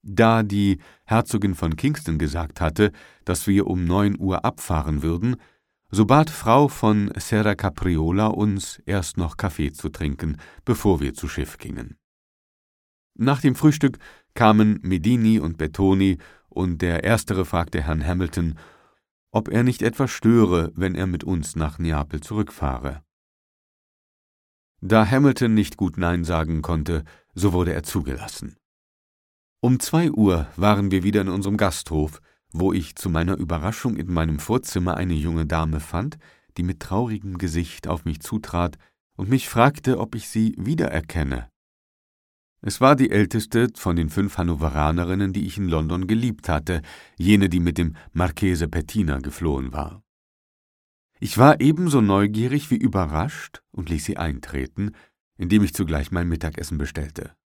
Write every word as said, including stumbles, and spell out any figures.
Da die Herzogin von Kingston gesagt hatte, dass wir um neun Uhr abfahren würden, so bat Frau von Serra Capriola uns, erst noch Kaffee zu trinken, bevor wir zu Schiff gingen. Nach dem Frühstück kamen Medini und Bettoni, und der Erstere fragte Herrn Hamilton, ob er nicht etwas störe, wenn er mit uns nach Neapel zurückfahre. Da Hamilton nicht gut Nein sagen konnte, so wurde er zugelassen. Um zwei Uhr waren wir wieder in unserem Gasthof, wo ich zu meiner Überraschung in meinem Vorzimmer eine junge Dame fand, die mit traurigem Gesicht auf mich zutrat und mich fragte, ob ich sie wiedererkenne. Es war die älteste von den fünf Hannoveranerinnen, die ich in London geliebt hatte, jene, die mit dem Marchese Pettina geflohen war. Ich war ebenso neugierig wie überrascht und ließ sie eintreten, indem ich zugleich mein Mittagessen bestellte.